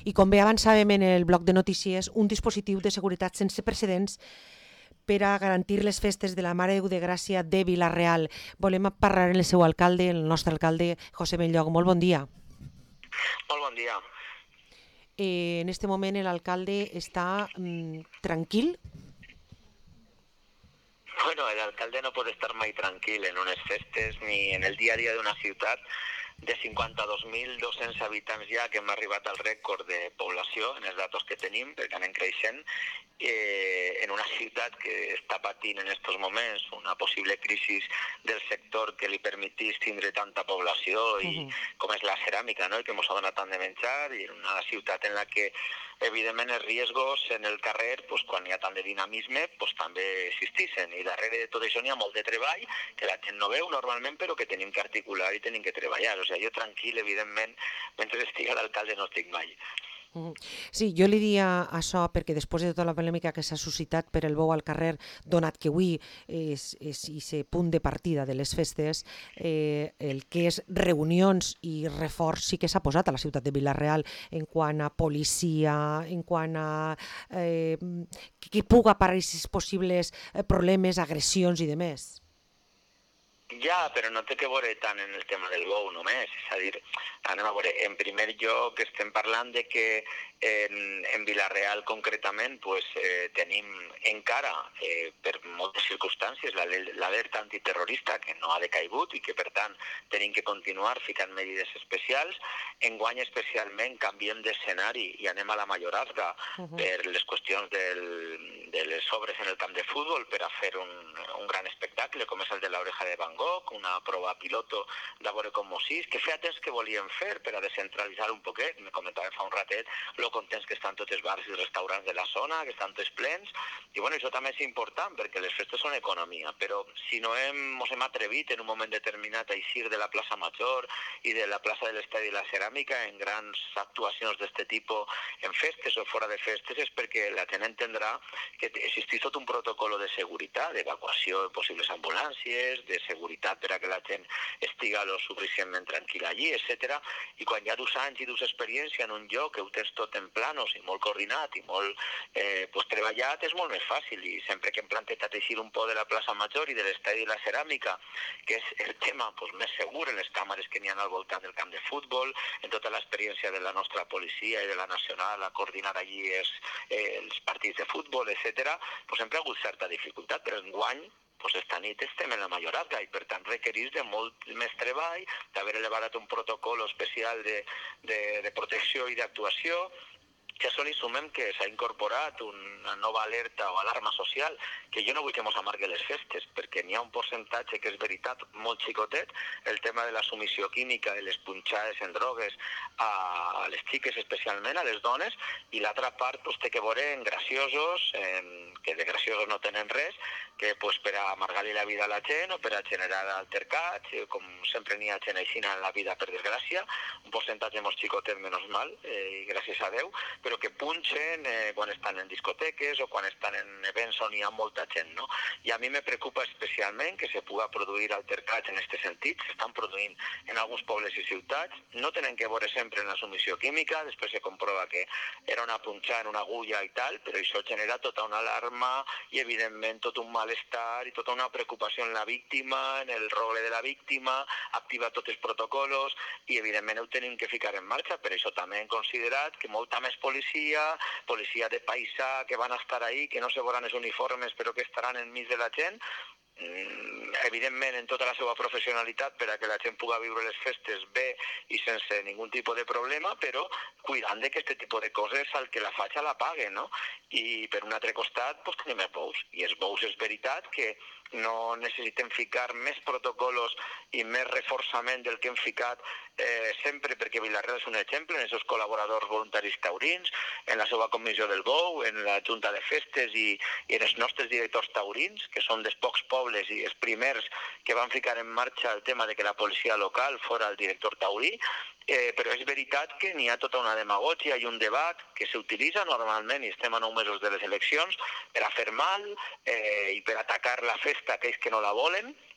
I com bé avançàvem en el bloc de notícies, un dispositiu de seguretat sense precedents per a garantir les festes de la Mare de Déu de Gràcia de Vila-real. Volem parlar amb el seu alcalde, el nostre alcalde, José Benlloc. Molt bon dia. Molt bon dia. En este moment l'alcalde està tranquil? Bueno, el alcalde no pot estar mai tranquil en unes festes ni en el dia a dia d'una ciutat de 52.200 habitants ja, que hem arribat al rècord de població en els datos que tenim, perquè anem creixent, en una ciutat que està patint en aquests moments una possible crisi del sector que li permetís tindre tanta població i com és la ceràmica, no? I que ens ha donat tant de menjar, i en una ciutat en la que evidentment els riscos en el carrer, pues, quan hi ha tant de dinamisme, pues, també existeixen, i darrere de tot això n'hi ha molt de treball que la gent no veu normalment, però que tenim que articular i tenim que treballar. O sigui, jo tranquil, evidentment, mentre estigui l'alcalde no estic mai. Sí, jo li diria això perquè després de tota la polèmica que s'ha suscitat per el bou al carrer, donat que avui és aquest punt de partida de les festes, el que és reunions i reforç sí que s'ha posat a la ciutat de Vila-real en quant a policia, en quant a que pugui aparèixer possibles problemes, agressions i demés. Ja, però no té que veure tant en el tema del bou només, és a dir, anem a veure, en primer lloc estem parlant de que en Vila-real concretament pues, tenim encara, per moltes circumstàncies, l'alerta antiterrorista que no ha decaigut i que per tant tenim que continuar ficant medides especials. Enguany especialment canviem d'escenari i anem a la Majorazga per les qüestions de les obres en el camp de futbol per a fer un gran espectacle com és el de l'Oreja de Van Gogh, una prova piloto de veure com Mosís, que feia temps que volien fer per a descentralitzar un poquet, me comentava fa un ratet lo contents que estan tots els bars i restaurants de la zona, que estan tots plens, i bueno, això també és important perquè les festes són economia, però si no ens hem atrevit en un moment determinat a eixir de la plaça Major i de la plaça de l'Estadi i la Ceràmica en grans actuacions d'aquest tipus en festes o fora de festes, és perquè la gent entendrà que existeix tot un protocol de seguretat, d'evacuació de possibles ambulàncies, de seguretat per a que la gent estiga lo suficientment tranquil·la allí, etc. I quan hi ha 2 anys i 2 experiència en un lloc que ho tens tot en planos i molt coordinat i molt treballat, és molt més fàcil. I sempre que hem plantejat eixir un poc de la plaça Major i de l'Estadi i la Ceràmica, que és el tema més segur en les càmeres que n'hi ha al voltant del camp de futbol, en tota l'experiència de la nostra policia i de la nacional a coordinar allí els partits de futbol, etc., sempre ha hagut certa dificultat, però enguany esta nit estem en la Majorazga i per tant requereix de molt més treball, d'haver elevat un protocol especial de protecció i d'actuació. Que a això li sumem que s'ha incorporat una nova alerta o alarma social, que jo no vull que mos amargui les festes, perquè n'hi ha un percentatge que és veritat molt xicotet, el tema de la submissió química i les punxades en drogues a les xiques especialment, a les dones, i l'altra part té que veure en graciosos, que de graciosos no tenen res, que per a amargar-li la vida a la gent o per a generar altercats, com sempre n'hi ha gent aixina en la vida per desgràcia, un percentatge molt xicotet, menys mal, i gràcies a Déu, però que punxen quan estan en discoteques o quan estan en events on hi ha molta gent, no? I a mi me preocupa especialment que se pugui produir altercats en aquest sentit, s'estan produint en alguns pobles i ciutats, no tenen que veure sempre en la submissió química, després se comprova que era una punxada en una agulla i tal, però això genera tota una alarma i evidentment tot un malestar i tota una preocupació en la víctima, en el rol de la víctima, activa tots els protocols i evidentment ho tenim que ficar en marxa, per això també hem considerat que molta més policia de paisà que van estar ahí, que no se veuran els uniformes però que estaran enmig de la gent, evidentment en tota la seva professionalitat per a que la gent pugui viure les festes bé i sense ningú tipus de problema, però cuidant que aquest tipus de coses el que la faig la pague, no? I per un altre costat tenim els bous, i els bous és veritat que no necessitem ficar més protocols i més reforçament del que hem ficat sempre, perquè Vila-real és un exemple, en els seus col·laboradors voluntaris taurins, en la seva comissió del bou, en la junta de festes i en els nostres directors taurins, que són dels pocs pobles i els primers que van ficar en marxa el tema de que la policia local fora el director taurí, però és veritat que n'hi ha tota una demagògia i un debat que s'utilitza normalment, i estem a 9 mesos de les eleccions, per a fer mal i per atacar la festa a aquells que no la volen,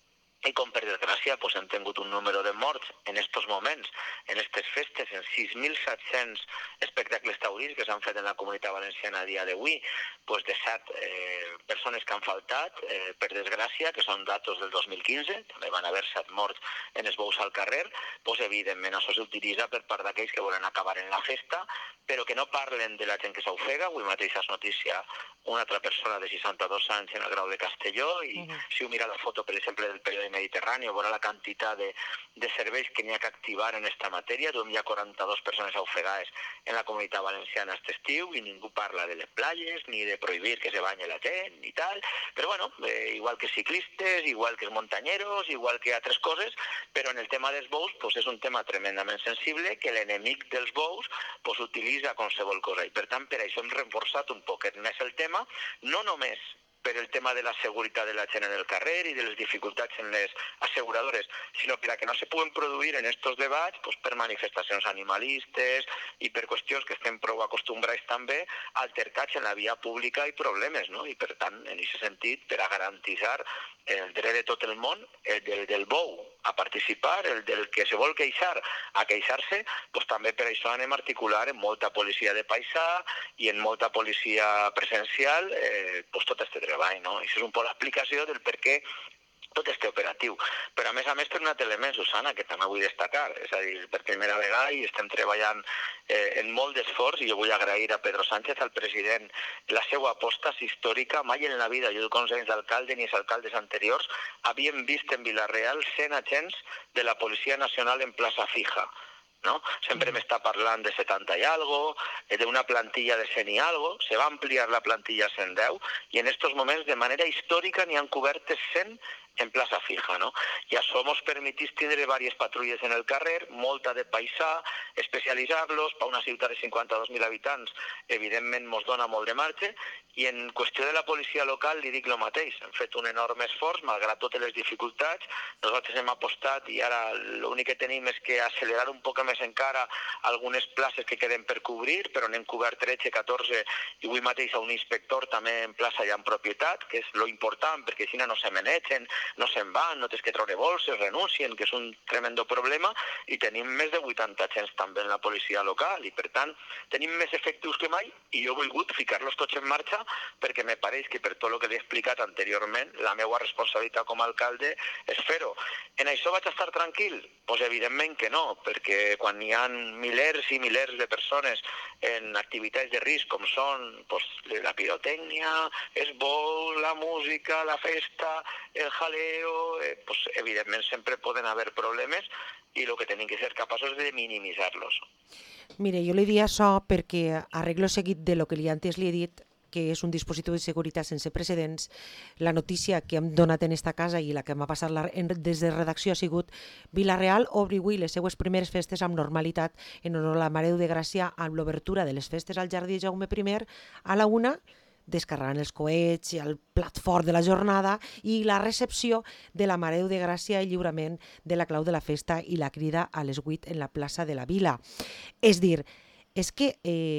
i com per desgràcia hem tingut un número de morts en estos moments, en aquestes festes, en 6.700 espectacles taurins que s'han fet en la Comunitat Valenciana a dia d'avui, de 7 persones que han faltat, per desgràcia, que són datos del 2015, també van haver 7 morts en els bous al carrer, evidentment això s'utilitza per part d'aquells que volen acabar en la festa, però que no parlen de la gent que s'ofega. Avui mateix és notícia una altra persona de 62 anys en el Grau de Castelló, i si ho mira la foto, per exemple, del període mediterrani, veurà la quantitat de serveis que n'hi ha que activar en aquesta matèria. Hi ha 42 persones ofegades en la Comunitat Valenciana aquest estiu i ningú parla de les platges, ni de prohibir que se banye la gent, ni tal. Però bueno, igual que ciclistes, igual que els montanyeros, igual que altres coses, però en el tema dels bous és un tema tremendament sensible que l'enemic dels bous utilitza qualsevol cosa. I per tant, per això hem reforçat un poquet més el tema, no només per el tema de la seguretat de la gent en el carrer i de les dificultats en les asseguradores, sinó per a que no se puguen produir en estos debats per manifestacions animalistes i per qüestions que estem prou acostumbrats també a altercats en la via pública i problemes, no? I per tant, en aquest sentit, per a garantitzar el dret de tot el món, el del bou a participar, el del que se vol queixar a queixar-se, també per això anem a articular en molta policia de paisà i en molta policia presencial tot aquest treball, no? Això és un poc l'explicació del per què tot este operatiu. Però a més per un altre element, Susana, que també vull destacar, és a dir, per primera vegada i estem treballant en molt d'esforç, i jo vull agrair a Pedro Sánchez, al president, la seva aposta històrica. Mai en la vida, jo com anys d'alcalde ni els alcaldes anteriors, havíem vist en Vila-real 100 agents de la Policia Nacional en plaça fija. ¿no? Sempre m'està parlant de 70 i algo, d'una plantilla de 100 i algo, se va ampliar la plantilla a 110 i en estos moments de manera històrica n'hi han cobertes 100 en plaça fija, no? I això ens permetís tindre diverses patrulles en el carrer, molta de paisà, especialitzar-los, per una ciutat de 52.000 habitants, evidentment ens dona molt de marge, i en qüestió de la policia local li dic el mateix, hem fet un enorme esforç, malgrat totes les dificultats, nosaltres hem apostat i ara l'únic que tenim és que accelerar un poc més encara algunes places que queden per cobrir, però n'hem cobert 13, 14, i avui mateix a un inspector també en plaça i en propietat, que és lo important, perquè si no se menegen, no se'n van, no tens que treure bolses, renuncien, que és un tremendo problema, i tenim més de 80 agents també en la policia local, i per tant tenim més efectius que mai, i jo he volgut ficar-los tots en marxa perquè me pareix que per tot el que li he explicat anteriorment, la meva responsabilitat com a alcalde és fer-ho. En això vaig estar tranquil? Doncs evidentment que no, perquè quan hi ha milers i milers de persones en activitats de risc com són la pirotècnia, el bou, la música, la festa, el jaleo, evidentment sempre poden haver problemes i el que tenim que ser capaços de minimitzar-los. Mire, jo li dic això perquè arreglo seguit de lo que antes li he dit, que és un dispositiu de seguretat sense precedents. La notícia que hem donat en esta casa i la que m'ha passat des de redacció ha sigut Vila-real obri avui les seues primeres festes amb normalitat en honor a la Mare de Gràcia amb l'obertura de les festes al Jardí Jaume I a la 1, descarregant els coets i el plat fort de la jornada i la recepció de la Mare de Gràcia i lliurament de la clau de la festa i la crida a les 8 en la plaça de la Vila. És dir, és que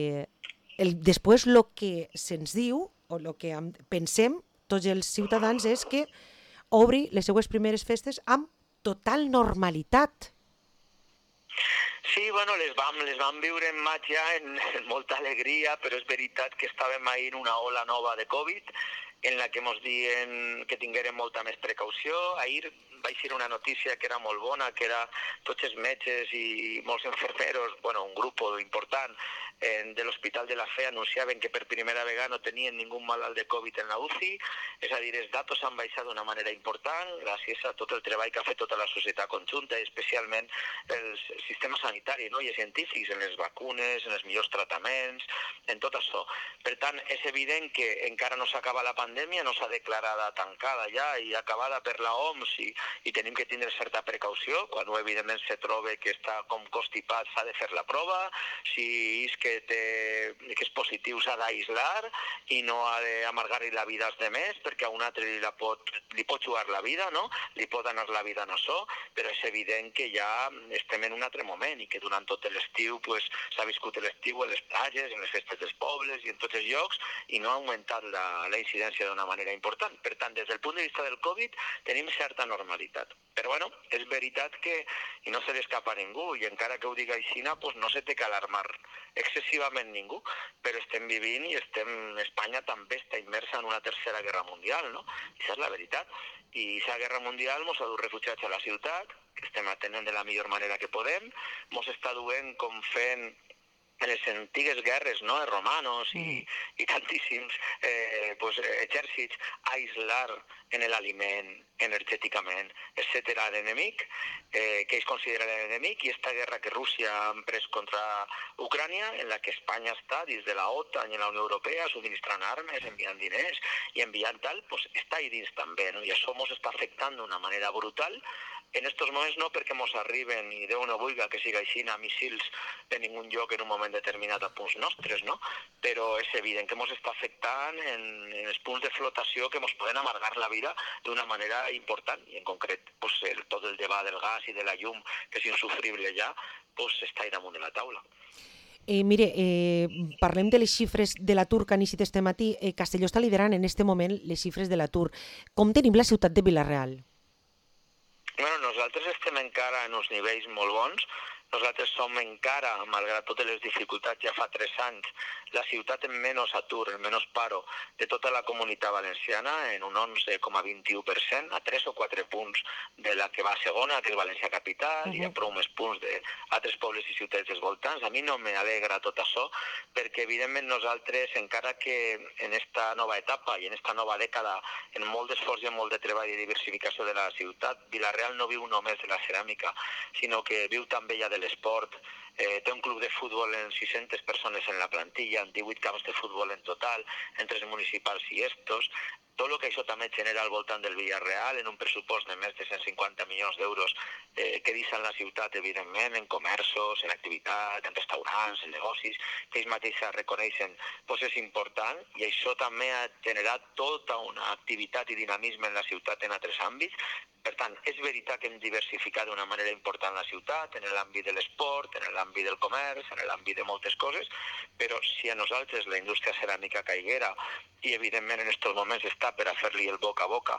després el que se'ns diu o el que pensem tots els ciutadans és que obri les seues primeres festes amb total normalitat. Sí, bueno, les vam viure en maig ja en molta alegria, però és veritat que estàvem ahir en una ola nova de Covid en la que ens diuen que tinguérem molta més precaució. Ahir vaig dir una notícia que era molt bona, que era tots els metges i molts infermeros, un grup important de l'Hospital de la Fe anunciaven que per primera vegada no tenien ningú malalt de Covid en la UCI, és a dir, els datos han baixat d'una manera important gràcies a tot el treball que ha fet tota la societat conjunta i especialment el sistema sanitari, no? I els científics en les vacunes, en els millors tractaments, en tot això. Per tant, és evident que encara no s'acaba la pandèmia, no s'ha declarada tancada ja i acabada per la OMS i tenim que tindre certa precaució. Quan evidentment se troba que està com constipat s'ha de fer la prova, si és que que és positiu s'ha d'aïslar i no ha d'amargar-li la vida als demés, perquè a un altre li pot jugar la vida, no? Li pot anar la vida en això, però és evident que ja estem en un altre moment i que durant tot l'estiu s'ha viscut l'estiu a les platges, en les festes dels pobles i en tots els llocs, i no ha augmentat la incidència d'una manera important. Per tant, des del punt de vista del Covid tenim certa normalitat. Però bueno, és veritat que, i no se li escapa a ningú, i encara que ho diga així, no se té que alarmar excessivament ningú, però estem vivint i Espanya també està immersa en una tercera guerra mundial, no? Això és la veritat. I aquesta guerra mundial ens ha dut refugiats a la ciutat, que estem atenent de la millor manera que podem, ens està duent com fent en les antigues guerres, no?, romanos i tantíssims exèrcits, a aïslar en l'aliment, energèticament, etc. l'enemic, que ells consideren l'enemic, i aquesta guerra que Rússia ha emprès contra Ucrània, en la que Espanya està dins de la OTAN i la Unió Europea, subministrant armes, enviant diners i enviant tal, està ahí dins també, no? I això ens està afectant d'una manera brutal. En estos moments no perquè ens arriben, i Déu no vulga que siga així, missils de ningú lloc en un moment determinat a punts nostres, no? Però és evident que ens està afectant en els punts de flotació que ens poden amargar la vida d'una manera important, i en concret tot el debat del gas i de la llum, que és insufrible ja, està ahí damunt de la taula. Mire, parlem de les xifres de l'atur que han eixit este matí. Castelló està liderant en este moment les xifres de l'atur. Com tenim la ciutat de Vila-real? Bueno, nosaltres estem encara en uns nivells molt bons. Nosaltres som encara, malgrat totes les dificultats, ja fa 3 anys, la ciutat amb menys atur, amb menys paro de tota la comunitat valenciana, en un 11,21%, a 3 o 4 punts de la que va segona, que és València Capital, i a prou més punts d'altres pobles i ciutats dels voltants. A mi no m'alegra tot això, perquè evidentment nosaltres, encara que en esta nova etapa i en esta nova dècada, en molt d'esforç i molt de treball i diversificació de la ciutat, Vila-real no viu només de la ceràmica, sinó que viu també ja de l'esport. Té un club de futbol amb 600 persones en la plantilla, amb 18 camps de futbol en total, entre els municipals i estos. Tot el que això també genera al voltant del Villarreal, en un pressupost de més de 150 milions d'euros que deixen la ciutat, evidentment, en comerços, en activitat, en restaurants, en negocis, que ells mateixos reconeixen, és important, i això també ha generat tota una activitat i dinamisme en la ciutat en altres àmbits. Per tant, és veritat que hem diversificat d'una manera important la ciutat, en l'àmbit de l'esport, en l'àmbit del comerç, en l'àmbit de moltes coses, però si a nosaltres la indústria ceràmica caiguera, i evidentment en aquests moments està per a fer-li el boca a boca,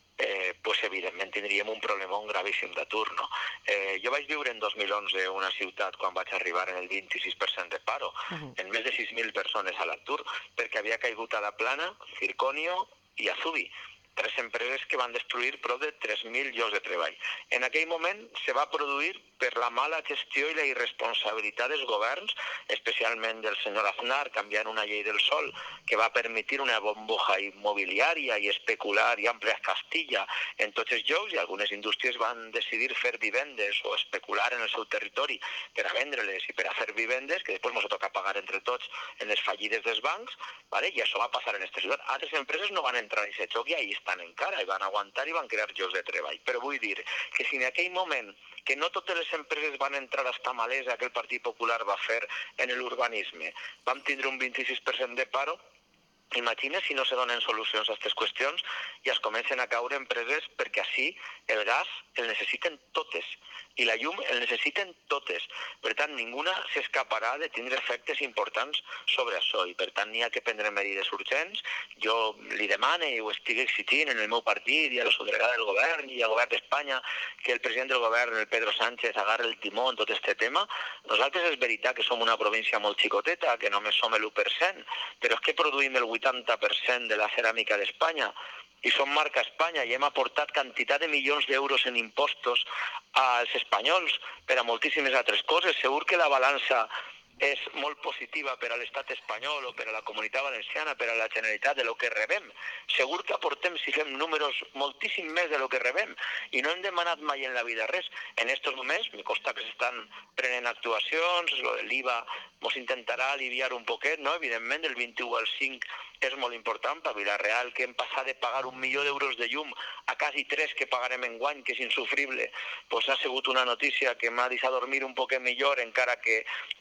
evidentment tindríem un problema gravíssim d'atur, no? Jo vaig viure en 2011 una ciutat quan vaig arribar en el 26% de paro, en més de 6.000 persones a l'atur, perquè havia caigut a la Plana, Circonio i Azubi, 3 empreses que van destruir prop de 3.000 llocs de treball. En aquell moment se va produir per la mala gestió i la irresponsabilitat dels governs, especialment del senyor Aznar, canviant una llei del sòl que va permetre una bomboja immobiliària i especular i ampliar Castilla en tots els llocs, i algunes indústries van decidir fer vivendes o especular en el seu territori per a vendre-les i per a fer vivendes que després ens toca pagar entre tots en les fallides dels bancs, i això va passar en aquesta ciutat. Altres empreses no van entrar en aquest joc i ahí estan encara, i van aguantar i van crear llocs de treball. Però vull dir que si en aquell moment que no totes les empreses van entrar a esta malesa que el Partit Popular va fer en l'urbanisme, vam tindre un 26% de paro, imagina si no se donen solucions a aquestes qüestions i es comencen a caure empreses, perquè així el gas el necessiten totes i la llum el necessiten totes. Per tant, ninguna s'escaparà de tindre efectes importants sobre això, i per tant n'hi ha que prendre medides urgents. Jo li demane i ho estic exigint en el meu partit i a la subdelegada del govern i al govern d'Espanya que el president del govern, el Pedro Sánchez, agarre el timó en tot aquest tema. Nosaltres és veritat que som una província molt xicoteta, que només som l'1%, però és que produïm el 80% de la ceràmica d'Espanya i som marca Espanya i hem aportat quantitat de milions d'euros en impostos als espanyols per a moltíssimes altres coses. Segur que la balança és molt positiva per a l'estat espanyol o per a la comunitat valenciana, per a la Generalitat, de lo que rebem. Segur que aportem, si fem números, moltíssim més de lo que rebem, i no hem demanat mai en la vida res. En aquests moments, me costa que s'estan prenent actuacions, l'IVA ens intentarà aliviar un poquet, no? Evidentment, del 21 al 5 és molt important per Vila-real, que hem passat de pagar 1 milió d'euros de llum a quasi 3 que pagarem enguany, que és insufrible. Ha sigut una notícia que m'ha deixat dormir un poquet millor, encara que entre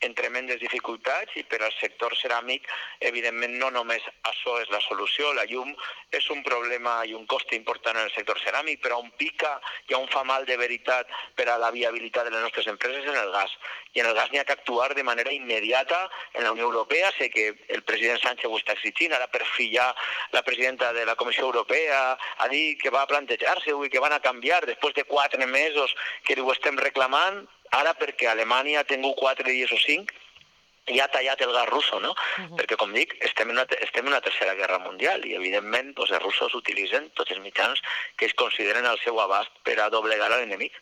tremendes dificultats i per al sector ceràmic, evidentment, no només això és la solució. La llum és un problema i un cost important en el sector ceràmic, però on pica i on fa mal de veritat per a la viabilitat de les nostres empreses en el gas. I en el gas n'hi ha que actuar de manera immediata en la Unió Europea. Sé que el president Sánchez ho està exigint, ara per fi ja la presidenta de la Comissió Europea ha dit que va plantejar-se i que van a canviar després de 4 mesos que ho estem reclamant, ara perquè Alemanya ha tingut 4 dies o 5 i ha tallat el gas russo, no? Perquè, com dic, estem en una tercera guerra mundial i, evidentment, els russos utilitzen tots els mitjans que ells consideren al seu abast per a doblegar l'enemic.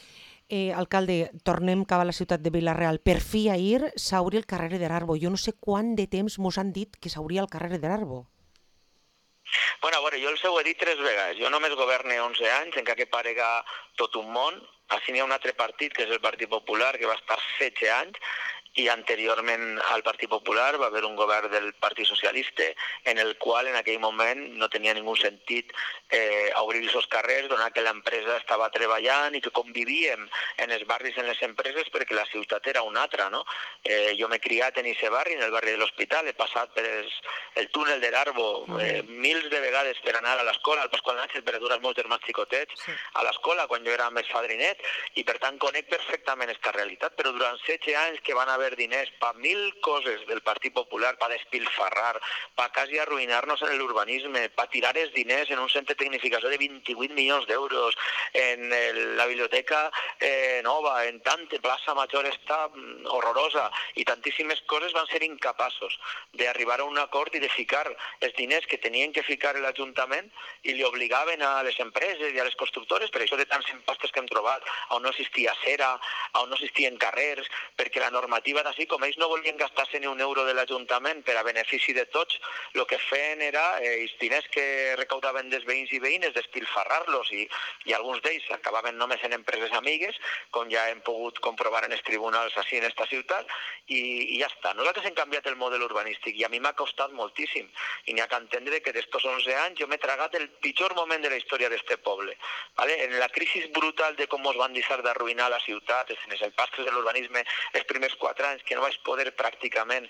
Alcalde, tornem cap a la ciutat de Vila-real. Per fi ahir s'obri el carrer de l'Arbo. Jo no sé quant de temps mos han dit que s'obria el carrer de l'Arbo. Bueno, a veure, jo els ho he dit 3 vegades. Jo només governe 11 anys, encara que parega tot un món. Així n'hi ha un altre partit, que és el Partit Popular, que va estar 16 anys, i anteriorment al Partit Popular va haver un govern del Partit Socialista en el qual en aquell moment no tenia ningú sentit obrir els carrers, donat que l'empresa estava treballant i que convivíem en els barris, en les empreses, perquè la ciutat era una altra, no? Jo m'he criat en aquest barri, en el barri de l'Hospital, he passat per el túnel de l'Arbo mils de vegades per anar a l'escola, al Pasqual Nánchez, per dur els meus germans xicotets a l'escola quan jo era més fadrinet, i per tant conec perfectament aquesta realitat, però durant 16 anys que van haver diners per 1000 coses del Partit Popular, per despilfarrar, per quasi arruïnar-nos en l'urbanisme, per tirar els diners en un centre de tecnificació de 28 milions d'euros, en la biblioteca nova, en tanta plaça major està horrorosa, i tantíssimes coses van ser incapaços d'arribar a un acord i de ficar els diners que tenien que ficar l'Ajuntament i li obligaven a les empreses i a les constructores, per això de tants impastos que hem trobat, on no existia cera, on no existien carrers, perquè la normativa era així, com ells no volien gastar-se ni un euro de l'Ajuntament per a benefici de tots, el que feien era els diners que recaudaven dels veïns i veïnes, despilfarrar-los, i alguns d'ells acabaven només en empreses amigues, com ja hem pogut comprovar en els tribunals així en esta ciutat, i ja està. Nosaltres hem canviat el model urbanístic i a mi m'ha costat moltíssim, i n'hi ha que entendre que d'estos 11 anys jo m'he tragat el pitjor moment de la història d'este poble. En la crisi brutal de com ens van deixar d'arruïnar la ciutat, en els impastos de l'urbanisme, els primers 4 anys que no vaig poder pràcticament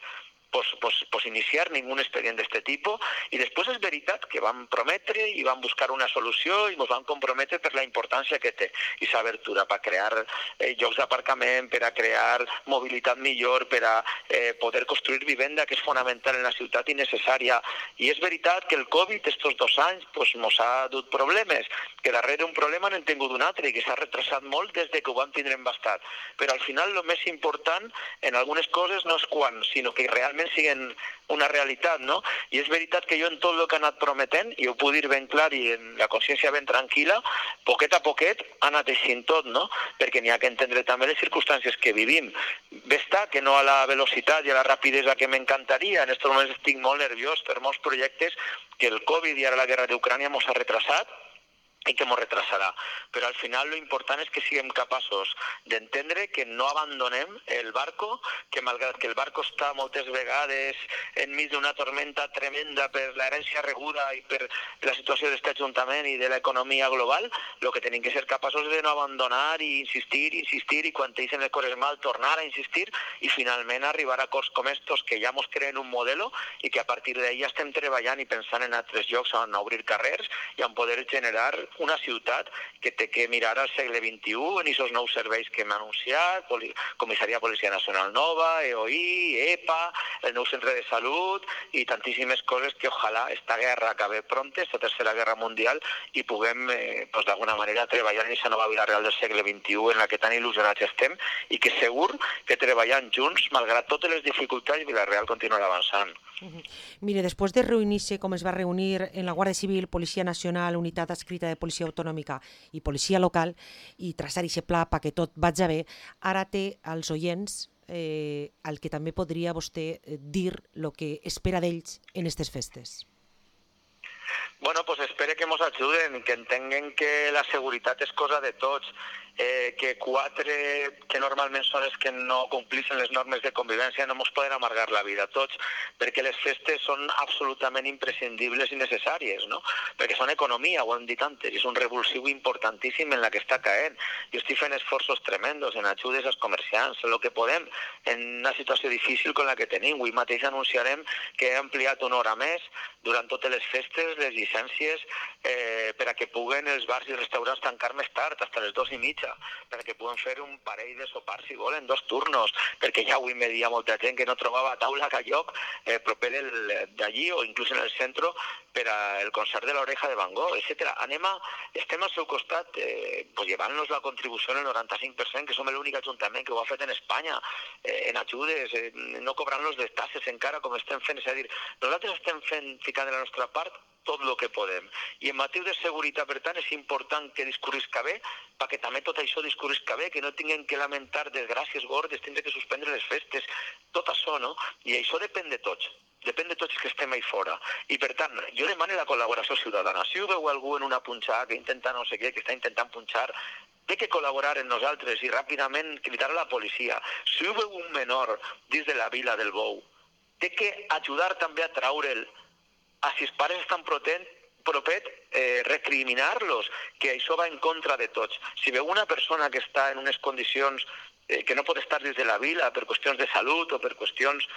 iniciar ningún expedient d'aquest tipus, i després és veritat que vam prometre i vam buscar una solució i ens vam comprometre per la importància que té aquesta abertura, per crear llocs d'aparcament, per a crear mobilitat millor, per a poder construir vivenda, que és fonamental en la ciutat i necessària. I és veritat que el Covid, estos 2 anys, ens ha dut problemes, que darrere un problema n'hem tingut un altre i que s'ha retrasat molt des que ho vam tindre embastat. Però al final el més important en algunes coses no és quan, sinó que realment siguen una realitat, no? I és veritat que jo en tot el que he anat prometent, i ho puc dir ben clar i en la consciència ben tranquil·la, poquet a poquet ha anat eixint tot, no? Perquè n'hi ha que entendre també les circumstàncies que vivim. Està que no a la velocitat i a la rapidesa que m'encantaria. En aquests moments estic molt nerviós per molts projectes que el Covid i ara la guerra d'Ucrània ens ha retrasat i que ens retrasarà. Però al final lo important és que siguem capaços d'entendre que no abandonem el barco, que malgrat que el barco està moltes vegades enmig d'una tormenta tremenda per l'herència rebuda i per la situació d'aquest Ajuntament i de l'economia global, el que tenim que ser capaços de no abandonar i insistir, i quan deixen les coses mal tornar a insistir i finalment arribar a acords com estos que ja ens creen un modelo i que a partir d'ahí ja estem treballant i pensant en altres llocs on obrir carrers i on poder generar una ciutat que té que mirar al segle XXI en aquests nous serveis que hem anunciat, Comissaria Policia Nacional Nova, EOI, EPA, el nou centre de salut i tantíssimes coses que ojalà esta guerra acabe pronta, esta tercera guerra mundial, i puguem d'alguna manera treballar en aquesta nova vida real del segle XXI en la que tan il·lusionats estem i que segur que treballant junts, malgrat totes les dificultats, Vila-real continuarà avançant. Mire, després de reunir-se com es va reunir en la Guàrdia Civil, Policia Nacional, Unitat Adscrita de Policia Autonòmica i Policia Local i traçar aquest pla perquè tot vagi bé, ara té als oients el que també podria vostè dir el que espera d'ells en aquestes festes. Bueno, pues espero que ens ajuden, que entenguen que la seguretat és cosa de tots que 4, que normalment són els que no complixen les normes de convivència, no ens poden amargar la vida a tots, perquè les festes són absolutament imprescindibles i necessàries, no? Perquè són economia, ho hem dit antes, i és un revulsiu importantíssim en la que està caent. Jo estic fent esforços tremendos en ajudes als comerciants, en el que podem, en una situació difícil com la que tenim. Avui mateix anunciarem que he ampliat una hora més durant totes les festes, les llicències, per a que puguen els bars i restaurants tancar més tard, fins les 2:30, per a que puguen fer un parell de sopars, si volen, 2 turnos, perquè ja avui me dia molta gent que no trobava taula a lloc proper d'allí o inclús en el centre per al concert de l'Oreja de Van Gogh, etc. Estem al seu costat llevant-nos la contribució en el 95%, que som l'únic ajuntament que ho ha fet en Espanya, en ajudes, no cobrant-nos les tasses encara com estem fent. És a dir, nosaltres estem ficant de la nostra part tot el que podem. I en motiu de seguretat, per tant, és important que discorrisca bé, perquè també tot això discorrisca bé, que no tinguem que lamentar desgràcies gordes, tindre que suspendre les festes, tot això, no? I això depèn de tots. Depèn de tots que estem ahí fora. I, per tant, jo demano la col·laboració ciutadana. Si ho veu algú en una punxada que intenta no sé què, que està intentant punxar, té que col·laborar amb nosaltres i ràpidament cridar a la policia. Si ho veu un menor dins de la vila del Bou, té que ajudar també a traure'l. Si els pares estan propet, recriminar-los, que això va en contra de tots. Si veu una persona que està en unes condicions que no pot estar dins de la vila per qüestions de salut o per qüestions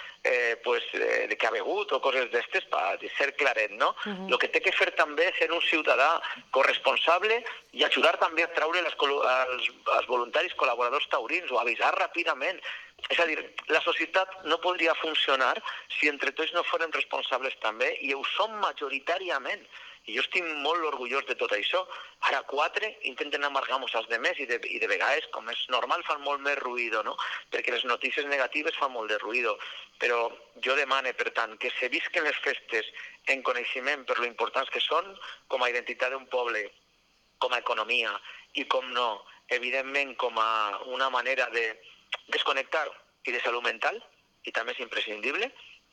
de que ha begut o coses d'estes, per ser claret, no? El que té que fer també és ser un ciutadà corresponsable i ajudar també a treure els voluntaris col·laboradors taurins o avisar ràpidament. És a dir, la societat no podria funcionar si entre tots no fórem responsables també, i ho som majoritàriament. I jo estic molt orgullós de tot això. Ara 4 intenten amargar-nos els demés i de vegades, com és normal, fan molt més ruïdo, no? Perquè les notícies negatives fan molt de ruïdo. Però jo demane, per tant, que se visquen les festes en coneixement per lo importants que són, com a identitat d'un poble, com a economia i, com no, evidentment, com a una manera de desconnectar i de salut mental, i també és imprescindible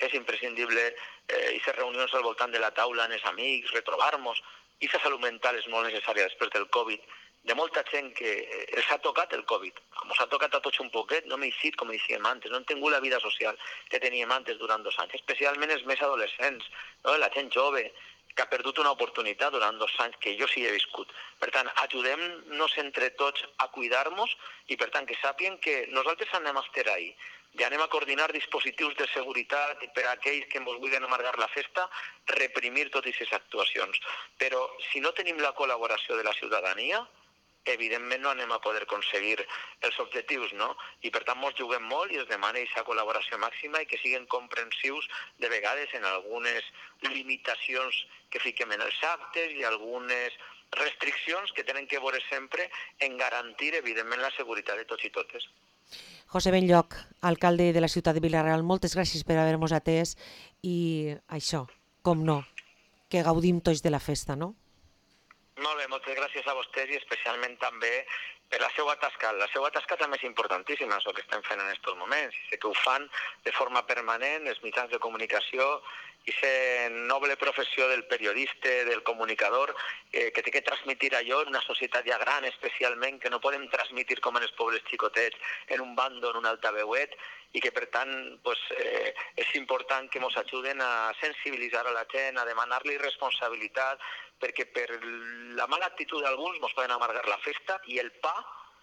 aquestes reunions al voltant de la taula amb els amics, retrobar-nos. I aquesta salut mental és molt necessària després del Covid, de molta gent que els ha tocat el Covid. Com ens ha tocat a tots un poquet, no m'he eixit com dèiem antes, no hem tingut la vida social que teníem antes durant 2 anys, especialment els més adolescents, no? La gent jove, que ha perdut una oportunitat durant 2 anys que jo sí he viscut. Per tant, ajudem-nos entre tots a cuidar-nos i, per tant, que sàpien que nosaltres anem a estar ahí. Ja anem a coordinar dispositius de seguretat per a aquells que ens vulguin amargar la festa, reprimir totes aquestes actuacions. Però si no tenim la col·laboració de la ciutadania, evidentment no anem a poder aconseguir els objectius, no? I per tant ens juguem molt i es demana aquesta col·laboració màxima i que siguin comprensius de vegades en algunes limitacions que fiquem en els actes i algunes restriccions que tenen que veure sempre en garantir, evidentment, la seguretat de tots i totes. José Benlloch, alcalde de la ciutat de Vila-real, moltes gràcies per haver-nos atès i això, com no, que gaudim tots de la festa, no? Molt bé, moltes gràcies a vostès i especialment també per la seva tasca. La seva tasca també és importantíssima, això que estem fent en aquests moments. Sé que ho fan de forma permanent, els mitjans de comunicació, i la noble professió del periodista, del comunicador, que té que transmetre allò en una societat ja gran, especialment, que no podem transmetre com en els pobles xicotets, en un bando, en un altaveuet, i que, per tant, és important que ens ajuden a sensibilitzar a la gent, a demanar-li responsabilitat, perquè per la mala actitud d'alguns ens poden amargar la festa i el pa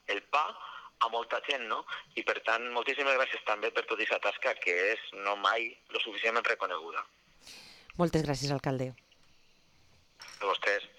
a molta gent, no? I, per tant, moltíssimes gràcies també per tota aquesta tasca que és no mai lo suficientment reconeguda. Moltes gràcies, alcalde. A vostès.